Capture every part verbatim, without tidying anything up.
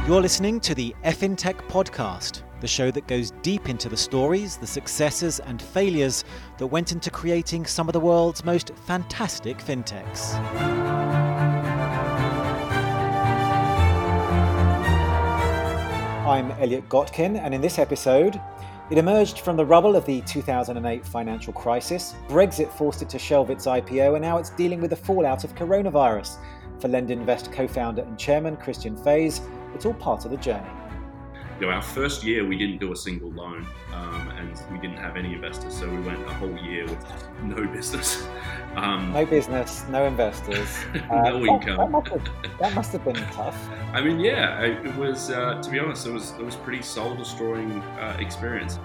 You're listening to the FinTech Podcast, the show that goes deep into the stories, the successes and failures that went into creating some of the world's most fantastic fintechs. I'm Elliot Gotkin, and in this episode, it emerged from the rubble of the two thousand eight financial crisis. Brexit forced it to shelve its I P O, and now it's dealing with the fallout of coronavirus. For LendInvest co-founder and chairman Christian Faes, it's all part of the journey. You know, our first year we didn't do a single loan, um, and we didn't have any investors, so we went a whole year with no business. Um, no business, no investors, no uh, income. That, that, must have, that must have been tough. I mean, yeah, it was. Uh, to be honest, it was it was pretty soul-destroying uh, experience.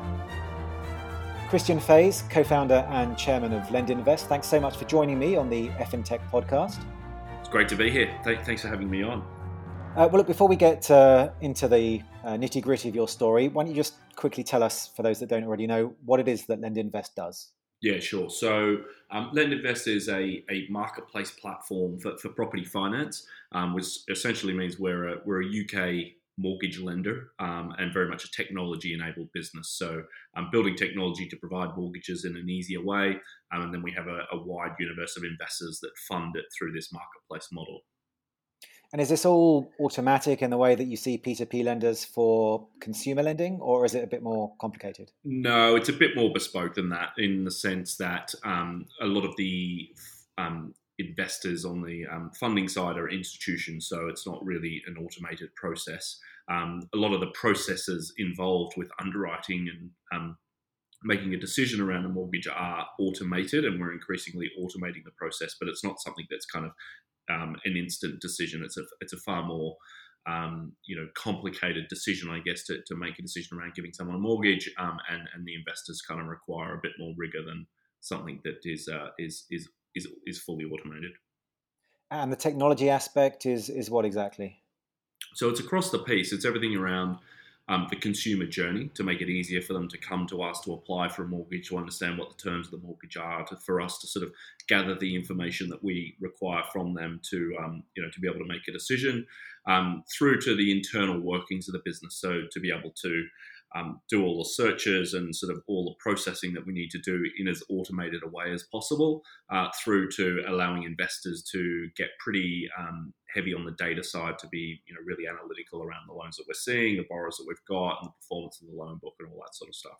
Christian Faes, co-founder and chairman of LendInvest, thanks so much for joining me on the FinTech Podcast. It's great to be here. Th- thanks for having me on. Uh, well, look, before we get uh, into the uh, nitty-gritty of your story, why don't you just quickly tell us, for those that don't already know, what it is that LendInvest does? Yeah, sure. So um, LendInvest is a, a marketplace platform for, for property finance, um, which essentially means we're a, we're a U K mortgage lender um, and very much a technology-enabled business. So um, building technology to provide mortgages in an easier way, um, and then we have a, a wide universe of investors that fund it through this marketplace model. And is this all automatic in the way that you see P two P lenders for consumer lending, or is it a bit more complicated? No, it's a bit more bespoke than that, in the sense that um, a lot of the um, investors on the um, funding side are institutions, so it's not really an automated process. Um, a lot of the processes involved with underwriting and um, making a decision around a mortgage are automated, and we're increasingly automating the process, but it's not something that's kind of Um, an instant decision. It's a it's a far more um, you know complicated decision, I guess, to, to make a decision around giving someone a mortgage, um, and and the investors kind of require a bit more rigor than something that is uh, is is is is fully automated. And the technology aspect is is what exactly? So it's across the piece. It's everything around um, the consumer journey to make it easier for them to come to us to apply for a mortgage, to understand what the terms of the mortgage are, to, for us to sort of gather the information that we require from them to, um, you know, to be able to make a decision, um, through to the internal workings of the business. So to be able to um, do all the searches and sort of all the processing that we need to do in as automated a way as possible, uh, through to allowing investors to get pretty um, heavy on the data side, to be, you know, really analytical around the loans that we're seeing, the borrowers that we've got, and the performance of the loan book and all that sort of stuff.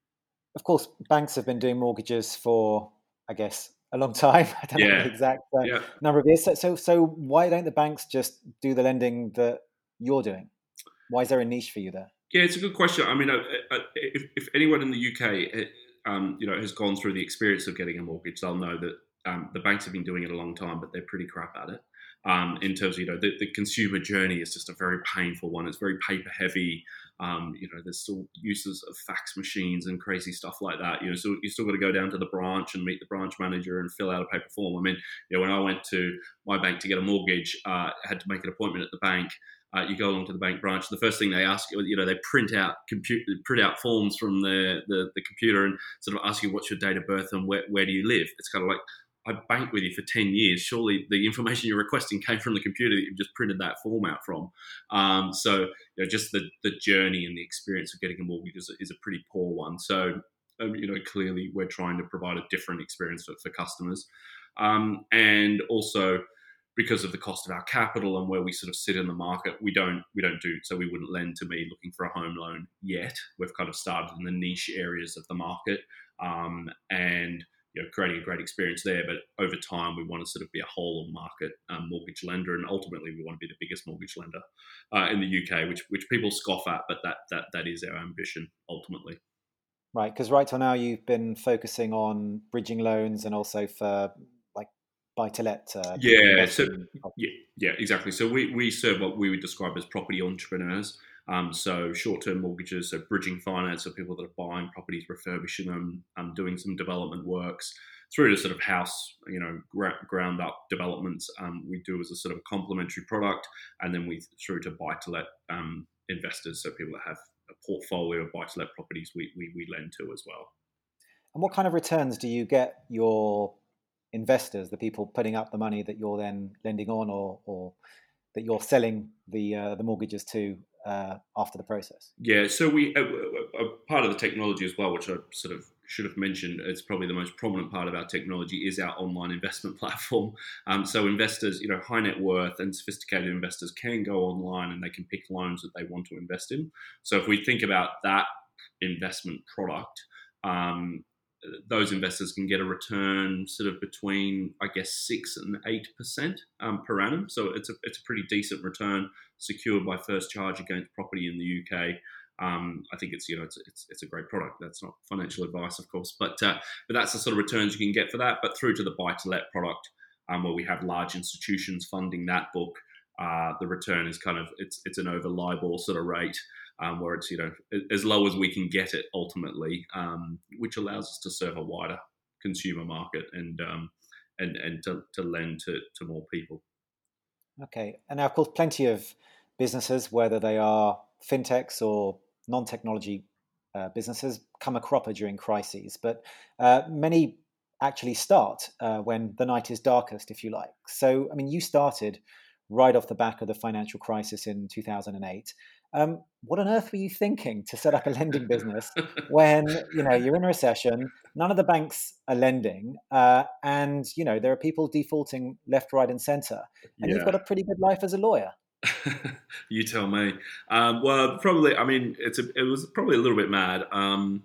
Of course, banks have been doing mortgages for, I guess, a long time. I don't yeah. know the exact uh, yeah. number of years. So, so, so why don't the banks just do the lending that you're doing? Why is there a niche for you there? Yeah, it's a good question. I mean, if, if anyone in the U K, um, you know, has gone through the experience of getting a mortgage, they'll know that um, the banks have been doing it a long time, but they're pretty crap at it. Um, in terms of, you know, the, the consumer journey is just a very painful one. It's very paper heavy. Um, you know, there's still uses of fax machines and crazy stuff like that. You know, so you still got to go down to the branch and meet the branch manager and fill out a paper form. I mean, you know, when I went to my bank to get a mortgage, uh, I had to make an appointment at the bank. Uh, you go along to the bank branch. The first thing they ask you, you know, they print out compute, print out forms from the, the the computer and sort of ask you what's your date of birth and where where do you live. It's kind of like, I banked with you for ten years. Surely the information you're requesting came from the computer that you've just printed that form out from. Um, so, you know, just the, the journey and the experience of getting a mortgage is, is a pretty poor one. So, um, you know, clearly we're trying to provide a different experience for, for customers. Um, and also, because of the cost of our capital and where we sort of sit in the market, we don't we don't do so. We wouldn't lend to me looking for a home loan yet. We've kind of started in the niche areas of the market, um, and you know, creating a great experience there. But over time, we want to sort of be a whole of market um, mortgage lender, and ultimately, we want to be the biggest mortgage lender uh, in the U K, which which people scoff at, but that that that is our ambition ultimately. Right, because right till now you've been focusing on bridging loans and also for like buy-to-let. Uh, yeah, so yeah, yeah, exactly. So we, we serve what we would describe as property entrepreneurs. Um, so short-term mortgages, so bridging finance, so people that are buying properties, refurbishing them, um, doing some development works, through to sort of house, you know, gra- ground-up developments. Um, we do as a sort of complementary product, and then we through to buy-to-let um, investors, so people that have a portfolio of buy-to-let properties, we, we we lend to as well. And what kind of returns do you get your investors, the people putting up the money that you're then lending on, or or that you're selling the uh, the mortgages to? uh, after the process? Yeah, so we uh, a part of the technology as well, which I sort of should have mentioned, it's probably the most prominent part of our technology is our online investment platform. Um, so investors, you know, high net worth and sophisticated investors can go online and they can pick loans that they want to invest in. So if we think about that investment product, um, those investors can get a return sort of between, I guess, six and eight percent um, per annum. So it's a it's a pretty decent return, secured by first charge against property in the U K. Um, I think it's you know it's, it's it's a great product. That's not financial advice, of course, but uh, but that's the sort of returns you can get for that. But through to the buy to let product, um, where we have large institutions funding that book, uh, the return is kind of it's it's an over LIBOR sort of rate. Um, where it's you know as low as we can get it ultimately, um, which allows us to serve a wider consumer market and um, and and to, to lend to, to more people. Okay, and now of course, plenty of businesses, whether they are fintechs or non-technology uh, businesses, come a cropper during crises, but uh, many actually start uh, when the night is darkest, if you like. So, I mean, you started right off the back of the financial crisis in two thousand eight. Um, what on earth were you thinking to set up a lending business when you know you're in a recession? None of the banks are lending, uh, and you know there are people defaulting left, right, and centre, and you've Yeah. got a pretty good life as a lawyer. You tell me. Um, well, probably. I mean, it's a, it was probably a little bit mad. Um,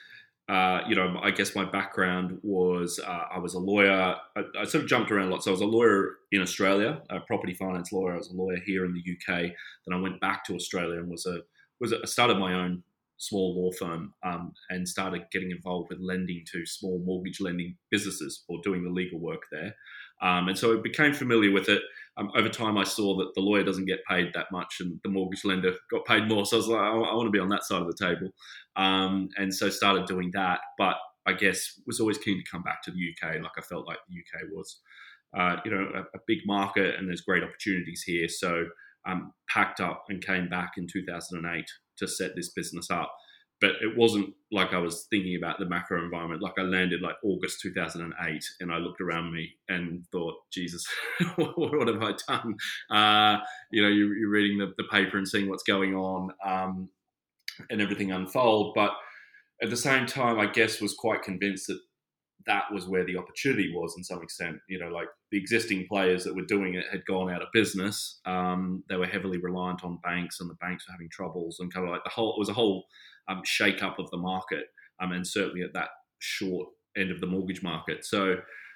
Uh, you know, I guess my background was uh, I was a lawyer. I, I sort of jumped around a lot. So I was a lawyer in Australia, a property finance lawyer. I was a lawyer here in the U K. Then I went back to Australia and was a was a, started my own small law firm um, and started getting involved with lending to small mortgage lending businesses or doing the legal work there. Um, and so I became familiar with it. Um, over time, I saw that the lawyer doesn't get paid that much and the mortgage lender got paid more. So I was like, I, I want to be on that side of the table. Um, and so started doing that. But I guess was always keen to come back to the U K. Like I felt like the U K was, uh, you know, a, a big market and there's great opportunities here. So um, packed up and came back in two thousand eight to set this business up. But it wasn't like I was thinking about the macro environment. Like I landed like August two thousand eight and I looked around me and thought, Jesus, what, what have I done? Uh, you know, you're, you're reading the, the paper and seeing what's going on um, and everything unfold. But at the same time, I guess was quite convinced that that was where the opportunity was in some extent. You know, like the existing players that were doing it had gone out of business. Um, they were heavily reliant on banks and the banks were having troubles and kind of like the whole, it was a whole um, shake up of the market. Um, and certainly at that short end of the mortgage market. So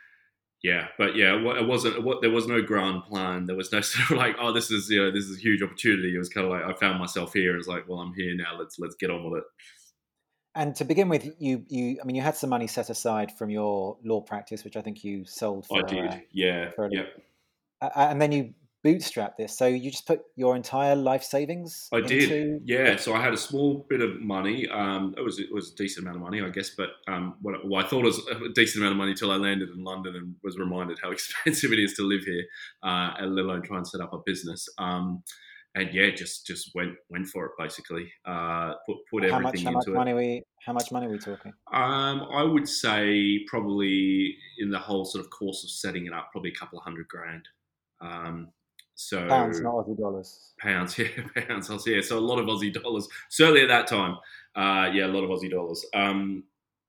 yeah, but yeah, it wasn't, it, there was no grand plan. There was no sort of like, oh, this is, you know, this is a huge opportunity. It was kind of like, I found myself here and it's like, well, I'm here now. Let's, let's get on with it. And to begin with, you, you, I mean, you had some money set aside from your law practice, which I think you sold for. I did, uh, yeah, for a, yeah. uh, and then you bootstrapped this. So you just put your entire life savings I into... did, yeah. So I had a small bit of money. Um, it was it was a decent amount of money, I guess. But um, what, well, I thought it was a decent amount of money until I landed in London and was reminded how expensive it is to live here, uh, and let alone try and set up a business. Um, and yeah, just just went went for it basically. Uh, put put How everything much? How much into it. money we? How much money are we talking? Um, I would say probably in the whole sort of course of setting it up, probably a couple of hundred grand. Um, so Pounds, not Aussie dollars. Pounds, yeah, pounds. Yeah, so a lot of Aussie dollars. Certainly at that time, uh, yeah, a lot of Aussie dollars. Um,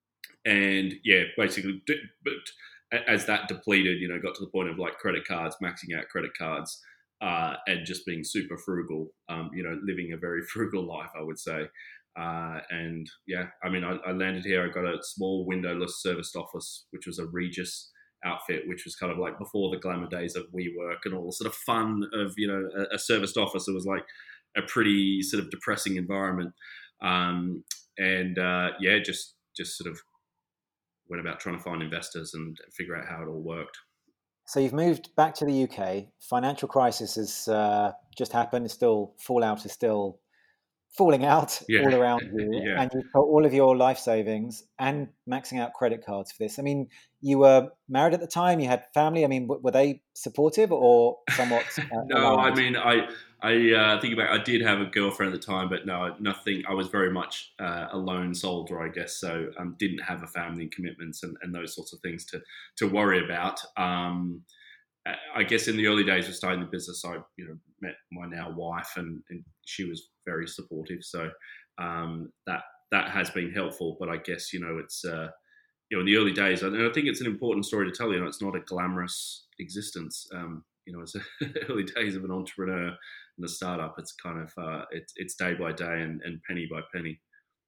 and yeah, basically, but as that depleted, you know, got to the point of like credit cards, maxing out credit cards, uh, and just being super frugal. Um, you know, living a very frugal life, I would say. Uh, and yeah, I mean, I, I landed here. I got a small windowless serviced office, which was a Regus outfit, which was kind of like before the glamour days of WeWork and all the sort of fun of, you know, a, a serviced office. It was like a pretty sort of depressing environment. Um, and uh, yeah, just just sort of went about trying to find investors and figure out how it all worked. So you've moved back to the U K. Financial crisis has uh, just happened. It's still fallout is still falling out Yeah. all around you, Yeah. and you've got all of your life savings and maxing out credit cards for this. I mean, you were married at the time. You had family. I mean, w- were they supportive or somewhat uh, No, I alarmed? mean, I I uh, think about. I did have a girlfriend at the time, but no, nothing. I was very much uh, a lone soldier, I guess. So um, didn't have a family commitments and, and those sorts of things to to worry about. Um, I guess in the early days of starting the business, I you know met my now wife, and, and she was very supportive. So um, that that has been helpful. But I guess you know it's uh, you know in the early days, and I think it's an important story to tell. You know, it's not a glamorous existence. Um, you know, it's the early days of an entrepreneur and a startup. It's kind of uh, it's it's day by day and, and penny by penny.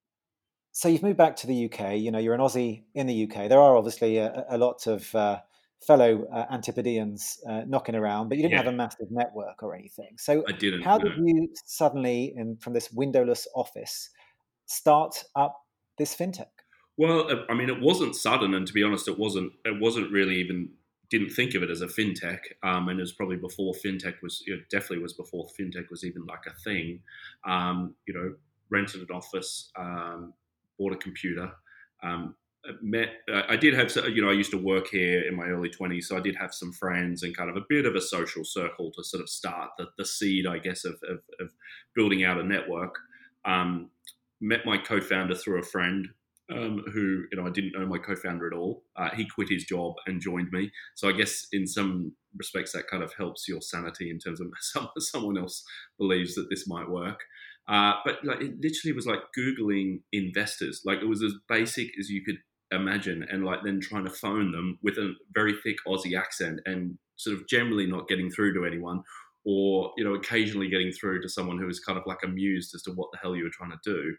So you've moved back to the U K. You know, you're an Aussie in the U K. There are obviously a, a lot of uh, fellow uh, Antipodeans uh, knocking around, but you didn't Yeah, have a massive network or anything. So I didn't how did know. you suddenly, in, from this windowless office, start up this fintech? Well, uh, I mean, it wasn't sudden, and to be honest, it wasn't. It wasn't really even. Didn't think of it as a fintech, um, and it was probably before fintech was. You know, definitely was before fintech was even like a thing. Um, you know, rented an office, um, bought a computer. Um, met. Uh, I did have. You know, I used to work here in my early twenties, so I did have some friends and kind of a bit of a social circle to sort of start the, the seed, I guess, of, of, of building out a network. Um, met my co-founder through a friend um, who, you know, I didn't know my co-founder at all. Uh, he quit his job and joined me. So I guess in some respects that kind of helps your sanity in terms of some, someone else believes that this might work. Uh, but like it literally was like Googling investors. Like it was as basic as you could imagine, and like then trying to phone them with a very thick Aussie accent and sort of generally not getting through to anyone, or you know occasionally getting through to someone who was kind of like amused as to what the hell you were trying to do.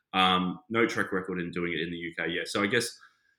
Um, no track record in doing it in the U K yet. So I guess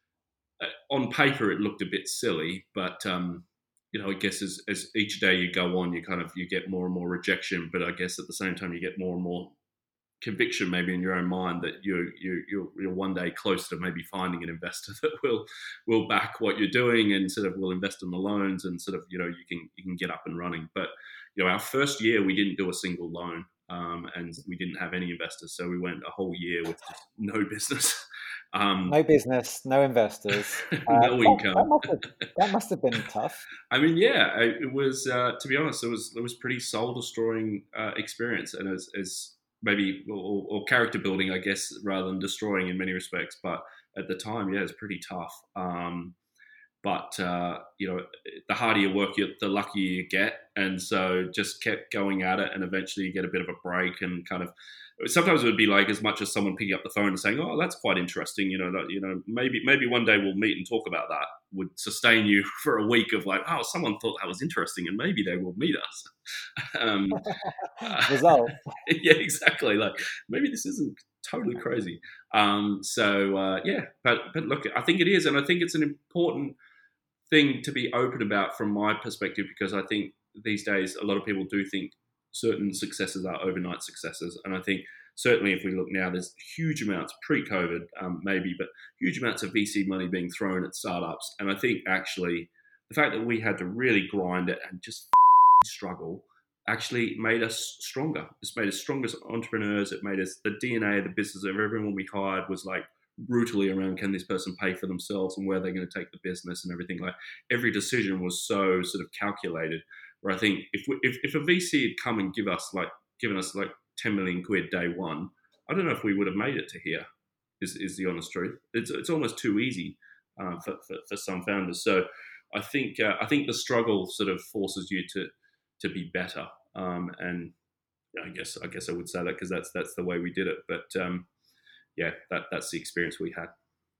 uh, on paper it looked a bit silly, but um, you know, I guess as, as each day you go on, you kind of you get more and more rejection. But I guess at the same time you get more and more conviction, maybe in your own mind, that you you you're, you're one day close to maybe finding an investor that will will back what you're doing and sort of will invest in the loans, and sort of you know you can you can get up and running. But you know, our first year we didn't do a single loan. Um, and we didn't have any investors, so we went a whole year with just no business, um, No business, no investors. Uh, no that, that income. must have that must have been tough. I mean, yeah, it was. Uh, to be honest, it was it was pretty soul destroying uh, experience, and as, as maybe or, or character building, I guess, rather than destroying in many respects. But at the time, yeah, it's pretty tough. Um, but uh, you know, the harder you work, the luckier you get, and so just kept going at it, and eventually you get a bit of a break, and kind of sometimes it would be like as much as someone picking up the phone and saying, "Oh, that's quite interesting," you know, that, you know, maybe maybe one day we'll meet and talk about that, would sustain you for a week of like, "Oh, someone thought that was interesting, and maybe they will meet us." um, uh, Result. yeah, exactly. Like maybe this isn't totally crazy. Um, so uh, yeah, but but look, I think it is, and I think it's an important thing to be open about from my perspective, because I think these days a lot of people do think certain successes are overnight successes, and I think certainly if we look now, there's huge amounts pre-COVID, um, maybe, but huge amounts of V C money being thrown at startups, and I think actually the fact that we had to really grind it and just struggle actually made us stronger. It's made us stronger as entrepreneurs. It made us, the D N A of the business of everyone we hired was like brutally around, can this person pay for themselves and where they're going to take the business and everything. Like every decision was so sort of calculated, where I think if we, if, if a V C had come and give us like given us like ten million quid day one, I don't know if we would have made it to here, is, is the honest truth. It's, it's almost too easy uh, for, for, for some founders. So I think uh, I think the struggle sort of forces you to to be better. Um, and I guess I guess I would say that because that's that's the way we did it. But um, yeah, that that's the experience we had.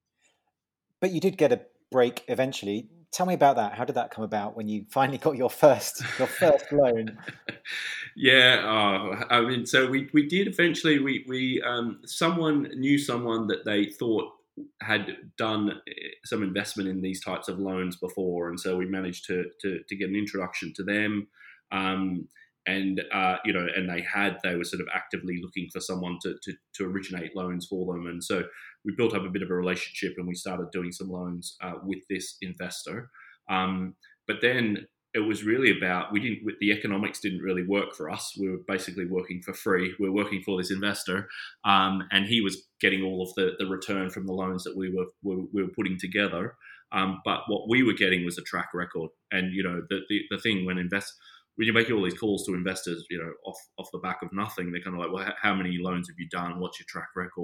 But you did get a break eventually. Tell me about that. How did that come about when you finally got your first your first loan? Yeah, uh, I mean, so we, we did eventually. We we um, someone knew someone that they thought had done some investment in these types of loans before, and so we managed to to, to get an introduction to them. Um, and uh, you know, and they had they were sort of actively looking for someone to, to to originate loans for them, and so we built up a bit of a relationship, and we started doing some loans uh, with this investor. Um, but then it was really about we didn't the economics didn't really work for us. We were basically working for free. We were working for this investor, um, and he was getting all of the, the return from the loans that we were we, we were putting together. Um, but what we were getting was a track record, and you know the the, the thing when invest when you make all these calls to investors, you know, off off the back of nothing, they're kind of like, well, how many loans have you done? What's your track record?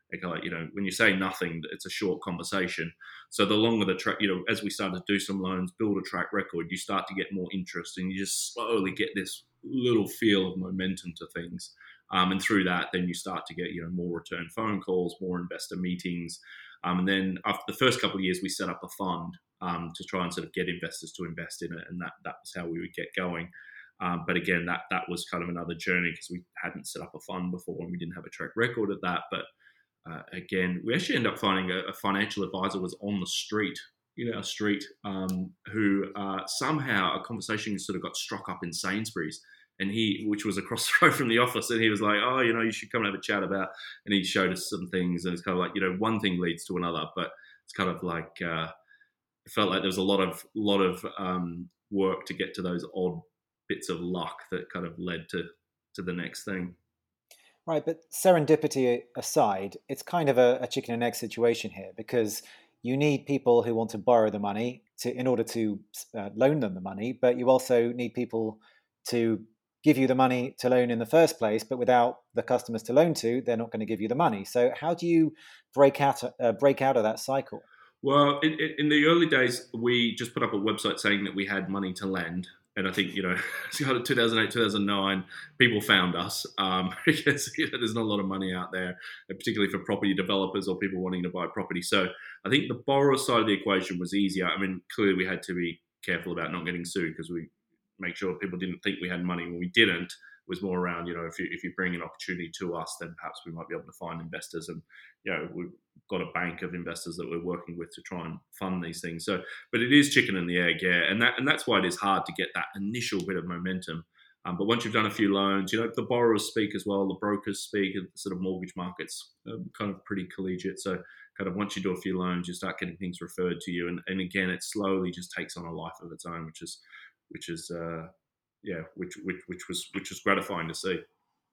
Like, like, you know, when you say nothing, it's a short conversation. So the longer the track, you know, as we started to do some loans, build a track record, you start to get more interest, and you just slowly get this little feel of momentum to things. Um, and through that, then you start to get, you know, more return phone calls, more investor meetings. Um, and then after the first couple of years, we set up a fund um, to try and sort of get investors to invest in it. And that, that was how we would get going. Um, but again, that, that was kind of another journey because we hadn't set up a fund before and we didn't have a track record of that. But uh, again, we actually ended up finding a, a financial advisor was on the street, you know, a street um, who uh, somehow a conversation sort of got struck up in Sainsbury's. And he, which was across the road from the office, and he was like, "Oh, you know, you should come and have a chat about." And he showed us some things, and it's kind of like, you know, one thing leads to another, but it's kind of like uh, it felt like there was a lot of lot of um, work to get to those odd bits of luck that kind of led to to the next thing. Right, but serendipity aside, it's kind of a, a chicken and egg situation here because you need people who want to borrow the money to in order to uh, loan them the money, but you also need people to give you the money to loan in the first place, but without the customers to loan to, they're not going to give you the money. So how do you break out uh, break out of that cycle? Well, in, in the early days, we just put up a website saying that we had money to lend. And I think, you know, two thousand eight, two thousand nine, people found us um, because you know, there's not a lot of money out there, particularly for property developers or people wanting to buy property. So I think the borrower side of the equation was easier. I mean, clearly we had to be careful about not getting sued because we make sure people didn't think we had money when we didn't. It was more around, you know, if you if you bring an opportunity to us, then perhaps we might be able to find investors. And, you know, we've got a bank of investors that we're working with to try and fund these things. So, but it is chicken and the egg, yeah. And that and that's why it is hard to get that initial bit of momentum. Um, but once you've done a few loans, you know, the borrowers speak as well, the brokers speak, and the sort of mortgage market's um, kind of pretty collegiate. So kind of once you do a few loans, you start getting things referred to you. And, and again, it slowly just takes on a life of its own, which is, which is, uh, yeah, which, which, which was, which was gratifying to see.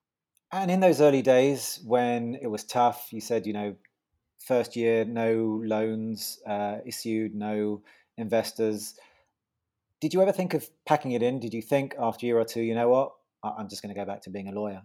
And in those early days when it was tough, you said, you know, first year, no loans uh, issued, no investors. Did you ever think of packing it in? Did you think after a year or two, you know what, I'm just going to go back to being a lawyer?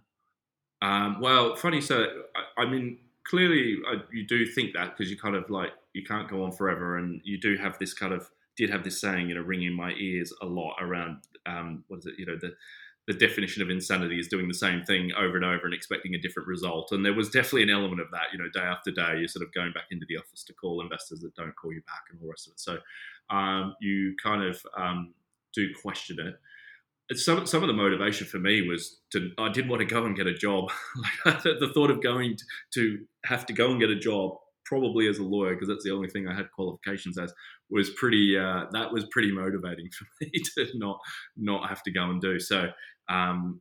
Um, well, funny, so I, I mean, clearly I, you do think that because you kind of like, you can't go on forever. And you do have this kind of, did have this saying, you know, ring in my ears a lot around, um, what is it, you know, the, the definition of insanity is doing the same thing over and over and expecting a different result. And there was definitely an element of that, you know, day after day, you're sort of going back into the office to call investors that don't call you back and all the rest of it. So um, you kind of um, do question it. Some some of the motivation for me was to I didn't want to go and get a job. Like the thought of going to have to go and get a job, probably as a lawyer, because that's the only thing I had qualifications as, was pretty. Uh, that was pretty motivating for me to not not have to go and do. So um,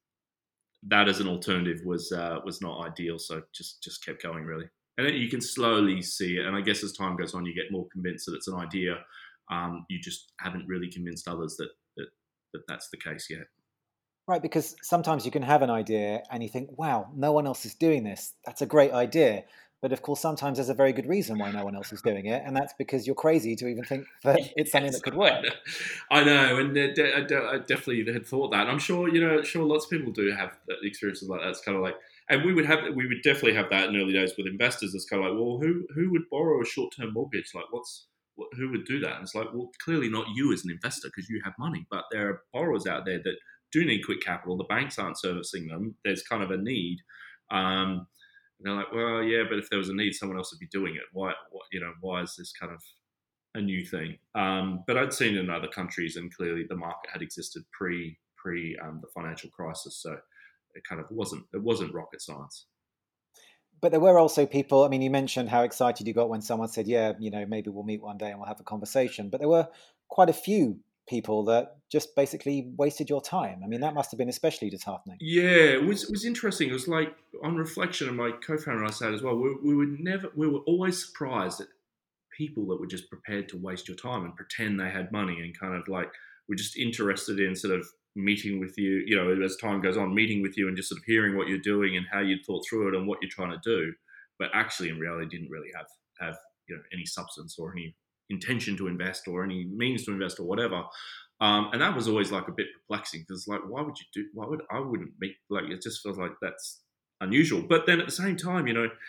that as an alternative was uh, was not ideal. So just just kept going really, and then you can slowly see it. And I guess as time goes on, you get more convinced that it's an idea. Um, you just haven't really convinced others that that. that that's the case yet. Right, because sometimes you can have an idea and you think, wow, no one else is doing this. That's a great idea. But of course, sometimes there's a very good reason why no one else is doing it. And that's because you're crazy to even think that it's something Yes, that could work. I know, I know. And uh, de- I de- I definitely had thought that. And I'm sure, you know, sure lots of people do have experiences like that. It's kind of like, and we would have, we would definitely have that in early days with investors. It's kind of like, well, who who would borrow a short-term mortgage? Like, what's What, who would do that? And it's like, well, clearly not you as an investor because you have money, but there are borrowers out there that do need quick capital. The banks aren't servicing them. There's kind of a need. Um, and they're like, well, yeah, but if there was a need, someone else would be doing it. Why, what, you know, why is this kind of a new thing? Um, but I'd seen it in other countries, and clearly the market had existed pre pre um, the financial crisis, so it kind of wasn't it wasn't rocket science. But there were also people, I mean, you mentioned how excited you got when someone said, yeah, you know, maybe we'll meet one day and we'll have a conversation. But there were quite a few people that just basically wasted your time. I mean, that must have been especially disheartening. Yeah, it was it was interesting. It was like, on reflection, and my co-founder and I said as well, we, we would never, we were always surprised at people that were just prepared to waste your time and pretend they had money and kind of like were just interested in sort of meeting with you, you know, as time goes on, meeting with you and just sort of hearing what you're doing and how you thought through it and what you're trying to do, but actually in reality didn't really have have you know any substance or any intention to invest or any means to invest or whatever. Um, and that was always like a bit perplexing because like, why would you do? Why would I wouldn't make like it just feels like that's unusual. But then at the same time, you know,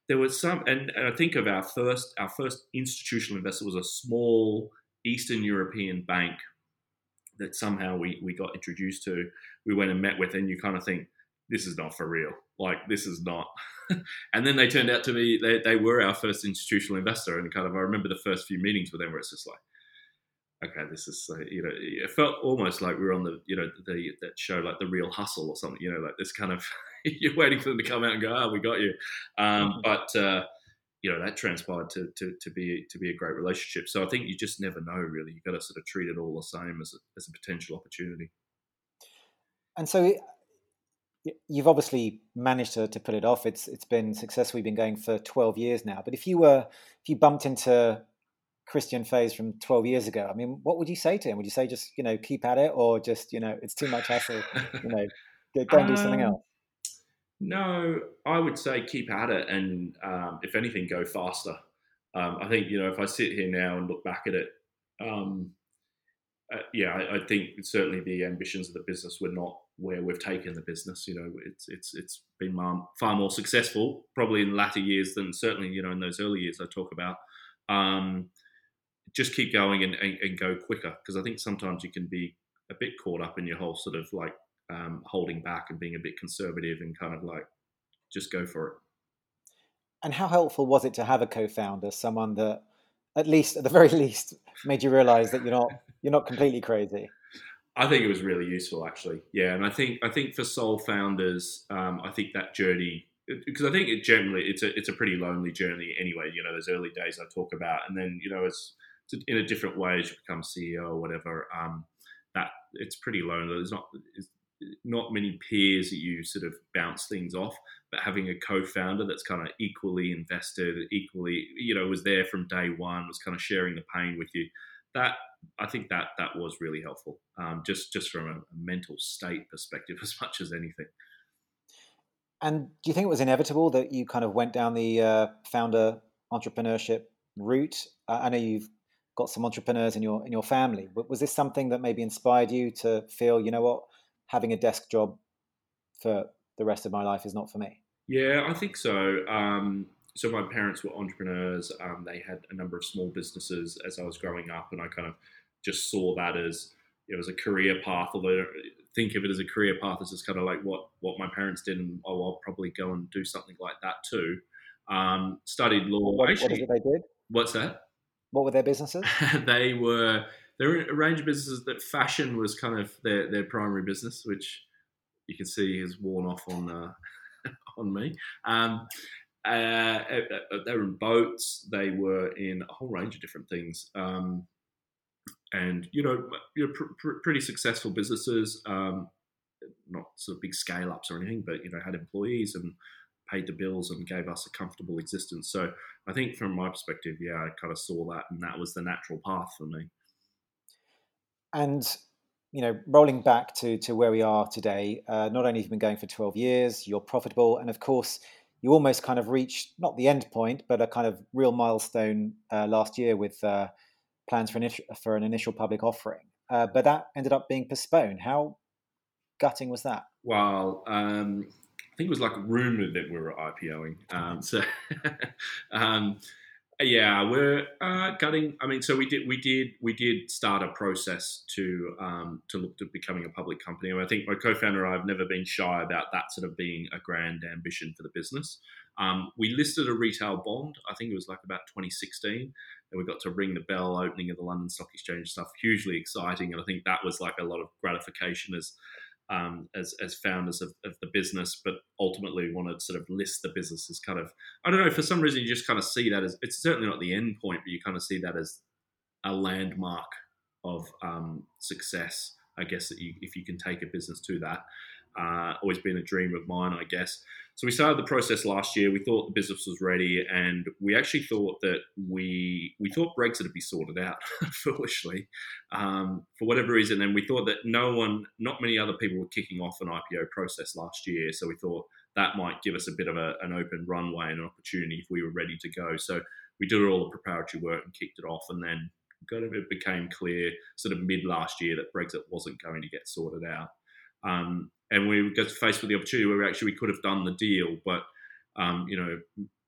there was some, and, and I think of our first our first institutional investor was a small Eastern European bank that somehow we we got introduced to. We went and met with, and you kind of think, this is not for real. Like, this is not. And then they turned out to be, they, they were our first institutional investor. And kind of, I remember the first few meetings with them where it's just like, okay, this is, uh, you know, it felt almost like we were on the, you know, the that show, like The Real Hustle or something, you know, like this kind of, you're waiting for them to come out and go, ah, oh, we got you. Um, but, uh, you know, that transpired to, to, to be to be a great relationship. So I think you just never know, really. You've got to sort of treat it all the same as a, as a potential opportunity. And so you've obviously managed to, to pull it off. It's it's been successfully been going for twelve years now. But if you were if you bumped into Christian Faes from twelve years ago, I mean, what would you say to him? Would you say just, you know, keep at it, or just, you know, it's too much hassle, you know, go, go and do something um, else? No, I would say keep at it, and um, if anything, go faster. Um, I think, you know, if I sit here now and look back at it, um, uh, yeah, I, I think certainly the ambitions of the business were not where we've taken the business. You know, it's it's it's been far more successful, probably in latter years than certainly, you know, in those early years I talk about. Um, just keep going and, and, and go quicker, because I think sometimes you can be a bit caught up in your whole sort of like um, holding back and being a bit conservative, and kind of like just go for it. And how helpful was it to have a co-founder, someone that, at least at the very least, made you realize that you're not you're not completely crazy? I think it was really useful, actually. Yeah, and I think I think for sole founders, um, I think that journey, because I think it generally it's a it's a pretty lonely journey anyway. You know, those early days I talk about, and then, you know, as in a different way as you become C E O or whatever, um, that it's pretty lonely. There's not it's not many peers that you sort of bounce things off, but having a co-founder that's kind of equally invested, equally, you know, was there from day one, was kind of sharing the pain with you. That, I think that that was really helpful, um, just just from a, a mental state perspective as much as anything. And do you think it was inevitable that you kind of went down the uh, founder entrepreneurship route? Uh, I know you've got some entrepreneurs in your in your family, but was this something that maybe inspired you to feel, you know what, having a desk job for the rest of my life is not for me? Yeah, I think so. Um, so my parents were entrepreneurs. Um, they had a number of small businesses as I was growing up, and I kind of just saw that as, it was a career path. Although think of it as a career path as just kind of like what what my parents did, and oh, I'll probably go and do something like that too. Um, studied law. What, Actually, what is it they did? what's that? What were their businesses? they were they were a range of businesses that fashion was kind of their their primary business, which you can see has worn off on uh, on me. Um, uh, they were in boats. They were in a whole range of different things, um, and you know, you know, pr- pr- pretty successful businesses. Um, not sort of big scale ups or anything, but you know, had employees and paid the bills and gave us a comfortable existence. So I think from my perspective, yeah, I kind of saw that, and that was the natural path for me. And, you know, rolling back to to where we are today, uh, not only have you been going for twelve years, you're profitable, and of course, you almost kind of reached not the end point, but a kind of real milestone uh, last year with uh, plans for an, for an initial public offering. Uh, but that ended up being postponed. How gutting was that? Well, um, I think it was like rumored that we were IPOing. Um, so, um, yeah, we're uh, gutting. I mean, so we did, we did, we did start a process to um, to look to becoming a public company. And I think my co-founder and I have never been shy about that sort of being a grand ambition for the business. Um, we listed a retail bond. I think it was like about twenty sixteen, and we got to ring the bell, opening of the London Stock Exchange stuff. Hugely exciting, and I think that was like a lot of gratification as. Um, as as founders of, of the business, but ultimately wanted to sort of list the business as kind of, I don't know, for some reason you just kind of see that as, it's certainly not the end point, but you kind of see that as a landmark of um, success, I guess, that you, if you can take a business to that. Uh, always been a dream of mine, I guess. So we started the process last year. We thought the business was ready, and we actually thought that we we thought Brexit would be sorted out, foolishly, um, for whatever reason. And we thought that no one, not many other people were kicking off an I P O process last year. So we thought that might give us a bit of a, an open runway and an opportunity if we were ready to go. So we did all the preparatory work and kicked it off, and then kind of it became clear sort of mid last year that Brexit wasn't going to get sorted out. Um, and we got faced with the opportunity where we actually we could have done the deal, but um, you know,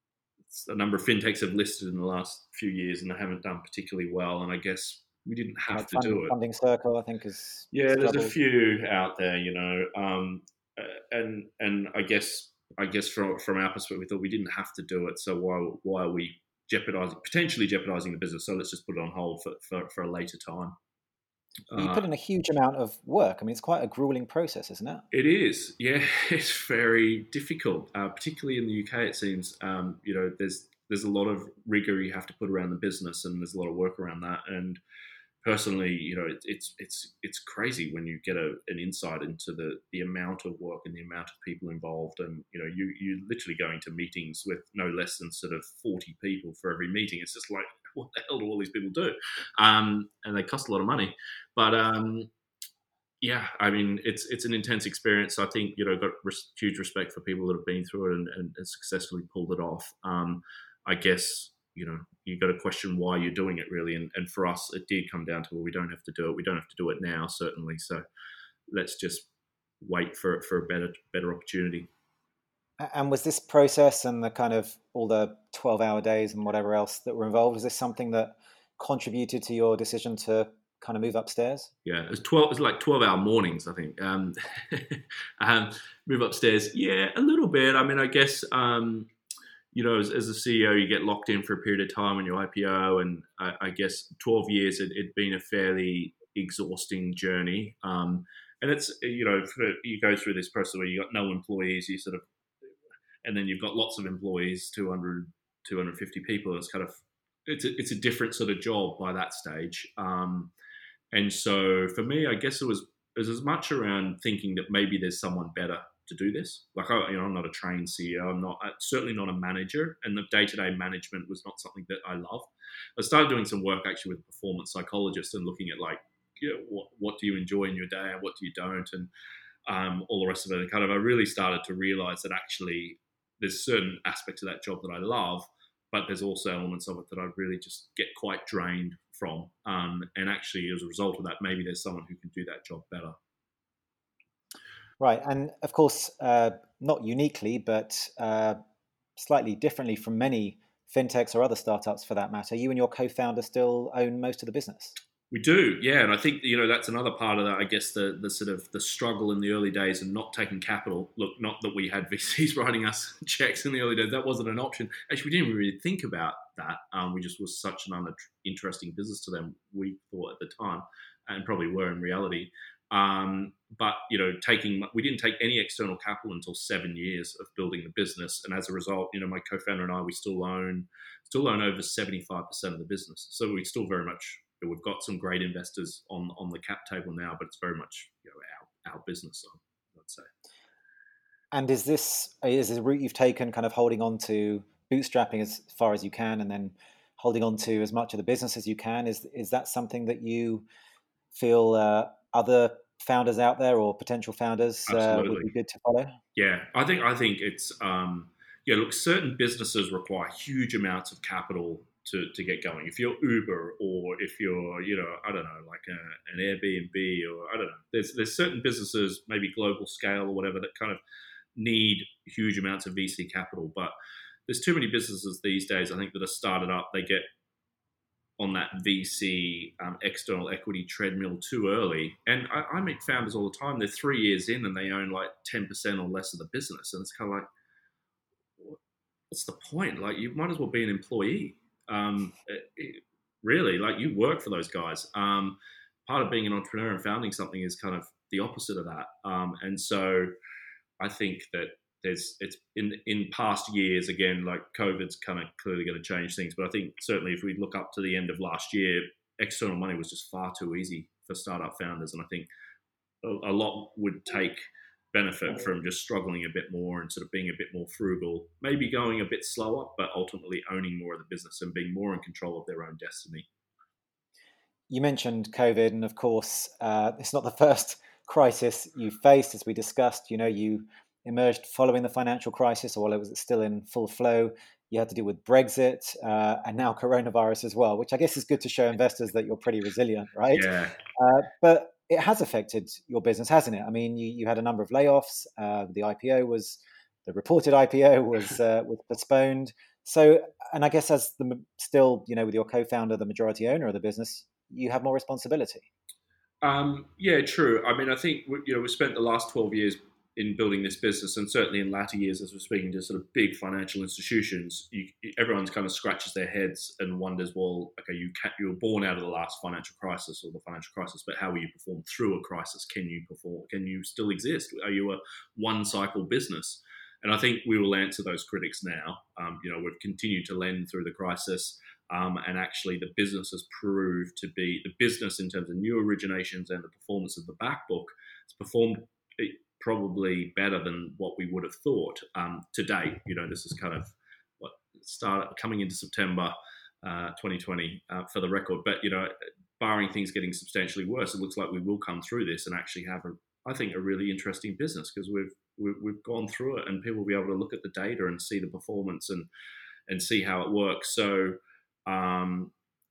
a number of fintechs have listed in the last few years, and they haven't done particularly well. And I guess we didn't have Like to fund, do it. Funding Circle, I think, is Yeah, there's a struggled. few out there, you know, um, uh, and and I guess I guess from from our perspective, we thought we didn't have to do it. So why why are we jeopardizing potentially jeopardizing the business? So let's just put it on hold for for, for a later time. You Uh, put in a huge amount of work. I mean, it's quite a grueling process, isn't it? It is, yeah. It's very difficult, uh, particularly in the U K. It seems, um, you know, there's there's a lot of rigor you have to put around the business, and there's a lot of work around that. And personally, you know, it, it's it's it's crazy when you get a, an insight into the the amount of work and the amount of people involved. And you know, you you literally going to meetings with no less than sort of forty people for every meeting. It's just like, what the hell do all these people do? Um, and they cost a lot of money, but. Um, Yeah, I mean, it's it's an intense experience. I think, you know, got res- huge respect for people that have been through it and, and, and successfully pulled it off. Um, I guess, you know, you got to question why you're doing it, really. And, and for us, it did come down to, well, we don't have to do it. We don't have to do it now, certainly. So let's just wait for for a better better opportunity. A- And was this process and the kind of all the twelve-hour days and whatever else that were involved, was this something that contributed to your decision to kind of move upstairs? Yeah, it's twelve. It's like twelve hour mornings, I think. Um, um, move upstairs. Yeah, a little bit. I mean, I guess. Um, you know, as, as a C E O, you get locked in for a period of time when you I P O, and I, I guess twelve years it had been a fairly exhausting journey. Um, and it's, you know, for, you go through this process where you got no employees, you sort of, and then you've got lots of employees, two hundred, two hundred fifty people. It's kind of, it's a, it's a different sort of job by that stage. Um, and so for me, I guess it was, it was as much around thinking that maybe there's someone better to do this. Like, I, you know, I'm not a trained C E O. I'm not, certainly not a manager, and the day-to-day management was not something that I love. I started doing some work actually with a performance psychologist and looking at, like, you know, what what do you enjoy in your day and what do you don't, and um, all the rest of it. And kind of, I really started to realize that actually there's certain aspects of that job that I love, but there's also elements of it that I really just get quite drained from. Um, and actually, as a result of that, maybe there's someone who can do that job better. Right. And of course, uh, not uniquely, but uh, slightly differently from many fintechs or other startups for that matter, you and your co-founder still own most of the business. We do, yeah, and I think, you know, that's another part of that. I guess the the sort of the struggle in the early days and not taking capital. Look, not that we had V Cs writing us checks in the early days; that wasn't an option. Actually, we didn't really think about that. Um, we just was such an uninteresting business to them. We thought at the time, and probably were in reality. Um, but you know, taking we didn't take any external capital until seven years of building the business, and as a result, you know, my co-founder and I, we still own still own over seventy-five percent of the business. So we still very much. We've got some great investors on, on the cap table now, but it's very much, you know, our, our business, I'd say. And is this is this a route you've taken, kind of holding on to bootstrapping as far as you can, and then holding on to as much of the business as you can? Is is that something that you feel uh, other founders out there or potential founders uh, would Absolutely. be good to follow? Yeah, I think I think it's um, yeah. Look, certain businesses require huge amounts of capital to, to get going. If you're Uber, or if you're, you know, I don't know, like a, an Airbnb, or I don't know, there's there's certain businesses, maybe global scale or whatever, that kind of need huge amounts of V C capital. But there's too many businesses these days, I think, that are started up. They get on that V C um, external equity treadmill too early. And I, I meet founders all the time. They're three years in and they own like ten percent or less of the business. And it's kind of like, what's the point? Like, you might as well be an employee. Um, it, it, really, like, you work for those guys. Um, part of being an entrepreneur and founding something is kind of the opposite of that. Um, and so I think that there's it's in in past years, again, like COVID's kind of clearly going to change things. But I think certainly if we look up to the end of last year, external money was just far too easy for startup founders. And I think a, a lot would take benefit from just struggling a bit more and sort of being a bit more frugal, maybe going a bit slower, but ultimately owning more of the business and being more in control of their own destiny. You mentioned COVID, and of course, uh, it's not the first crisis you faced, as we discussed. You know, you emerged following the financial crisis, or while it was still in full flow. You had to deal with Brexit uh, and now coronavirus as well, which I guess is good to show investors that you're pretty resilient, right? Yeah. Uh, but it has affected your business, hasn't it? I mean, you, you had a number of layoffs. Uh, the I P O was, the reported I P O was uh, was postponed. So, and I guess as the still, you know, with your co-founder, the majority owner of the business, you have more responsibility. Um, yeah, true. I mean, I think you know we spent the last twelve years in building this business, and certainly in latter years, as we're speaking to sort of big financial institutions, you, everyone's kind of scratches their heads and wonders, well, okay, you ca- you were born out of the last financial crisis or the financial crisis, but how will you perform through a crisis? Can you perform? Can you still exist? Are you a one cycle business? And I think we will answer those critics now. Um, you know, we've continued to lend through the crisis. Um, and actually, the business has proved to be the business in terms of new originations and the performance of the back book has performed probably better than what we would have thought um, to date. You know, this is kind of what started coming into September uh, twenty twenty uh, for the record. But you know, barring things getting substantially worse, it looks like we will come through this and actually have a, I think, a really interesting business because we've, we've we've gone through it and people will be able to look at the data and see the performance and and see how it works. So. Um,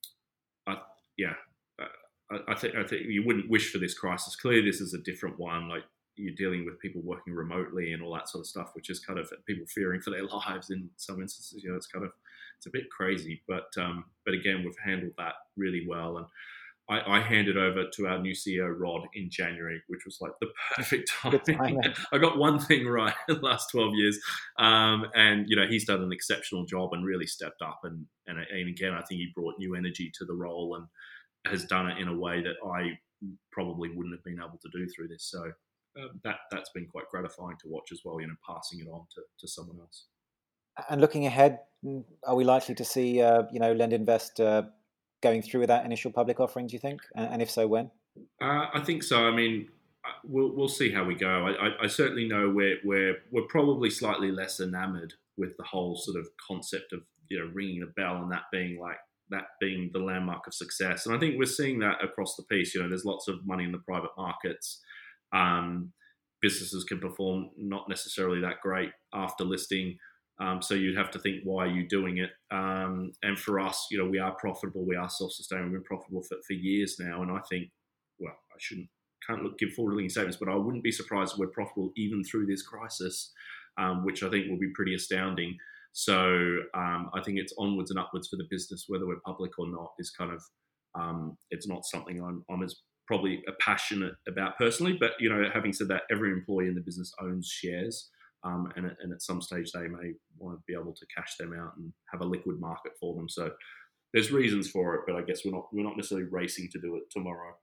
I, yeah, I, I think I think you wouldn't wish for this crisis. Clearly, this is a different one. Like you're dealing with people working remotely and all that sort of stuff, which is kind of people fearing for their lives in some instances. You know, it's kind of it's a bit crazy, but um, but again, we've handled that really well. And I, I handed over to our new C E O Rod in January, which was like the perfect timing. I got one thing right in the last twelve years, um, and you know he's done an exceptional job and really stepped up. And, and and again, I think he brought new energy to the role and has done it in a way that I probably wouldn't have been able to do through this. So uh, that that's been quite gratifying to watch as well. You know, passing it on to, to someone else. And looking ahead, are we likely to see uh, you know LendInvest uh, going through with that initial public offering, do you think? And if so, when? Uh, I think so. I mean, we'll we'll see how we go. I, I, I certainly know we're we're we're probably slightly less enamoured with the whole sort of concept of you know ringing a bell and that being like that being the landmark of success. And I think we're seeing that across the piece. You know, there's lots of money in the private markets. Um, businesses can perform not necessarily that great after listing. Um, so you'd have to think, why are you doing it? Um, and for us, you know, we are profitable, we are self-sustaining, we've been profitable for, for years now. And I think, well, I shouldn't, can't look, give forward-looking statements, but I wouldn't be surprised if we're profitable even through this crisis, um, which I think will be pretty astounding. So um, I think it's onwards and upwards for the business, whether we're public or not, is kind of, um, it's not something I'm, I'm as probably passionate about personally. But, you know, having said that, every employee in the business owns shares. Um, and, and at some stage they may want to be able to cash them out and have a liquid market for them. So there's reasons for it, but I guess we're not we're not necessarily racing to do it tomorrow.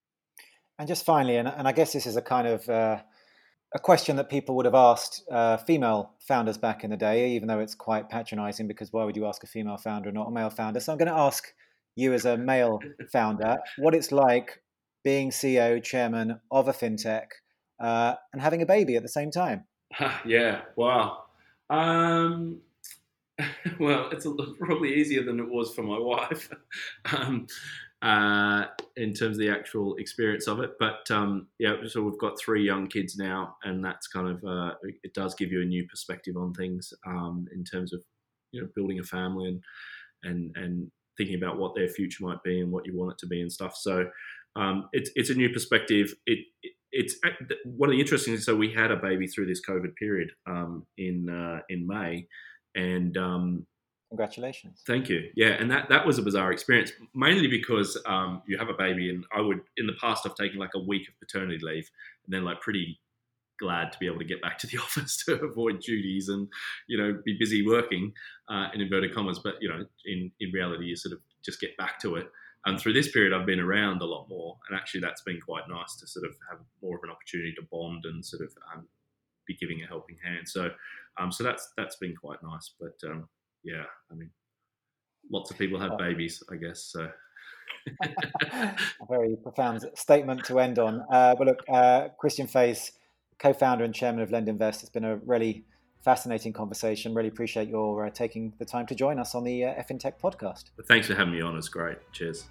And just finally, and, and I guess this is a kind of uh, a question that people would have asked uh, female founders back in the day, even though it's quite patronising because why would you ask a female founder and not a male founder? So I'm going to ask you as a male founder what it's like being C E O, chairman of a fintech, uh, and having a baby at the same time. Yeah, wow. Um, well, it's a, probably easier than it was for my wife um, uh, in terms of the actual experience of it. But um, yeah, so we've got three young kids now, and that's kind of uh, it does give you a new perspective on things um, in terms of you know building a family and and and thinking about what their future might be and what you want it to be and stuff. So um, it's it's a new perspective. It, it It's one of the interesting things. So we had a baby through this COVID period um, in uh, in May, and um, congratulations. Thank you. Yeah, and that that was a bizarre experience, mainly because um, you have a baby, and I would in the past I've taken like a week of paternity leave, and then like pretty glad to be able to get back to the office to avoid duties and you know be busy working uh, in inverted commas. But you know, in in reality, you sort of just get back to it. And through this period, I've been around a lot more, and actually, that's been quite nice to sort of have more of an opportunity to bond and sort of um, be giving a helping hand. So, um, so that's that's been quite nice. But um, yeah, I mean, lots of people have babies, I guess. So, a very profound statement to end on. Uh, but look, uh, Christian Faes, co-founder and chairman of LendInvest, it's been a really fascinating conversation. Really appreciate your uh, taking the time to join us on the uh, FinTech podcast. Thanks for having me on. It's great. Cheers.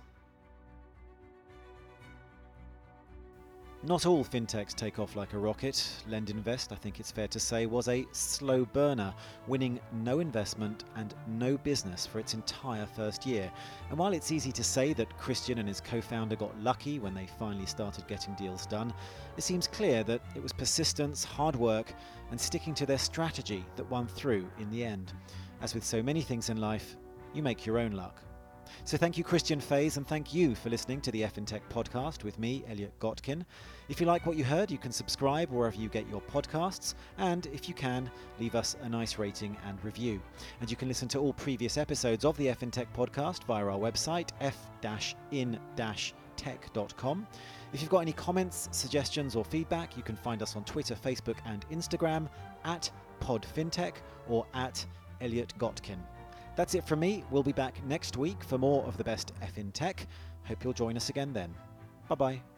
Not all fintechs take off like a rocket. LendInvest, I think it's fair to say, was a slow burner, winning no investment and no business for its entire first year. And while it's easy to say that Christian and his co-founder got lucky when they finally started getting deals done, it seems clear that it was persistence, hard work, and sticking to their strategy that won through in the end. As with so many things in life, you make your own luck. So thank you, Christian Fays, and thank you for listening to the FinTech podcast with me, Elliot Gotkin. If you like what you heard, you can subscribe wherever you get your podcasts, and if you can, leave us a nice rating and review. And you can listen to all previous episodes of the FinTech podcast via our website, f dash in dash tech dot com. If you've got any comments, suggestions, or feedback, you can find us on Twitter, Facebook, and Instagram at PodFinTech or at Elliot Gotkin. That's it from me. We'll be back next week for more of the best F in Tech. Hope you'll join us again then. Bye-bye.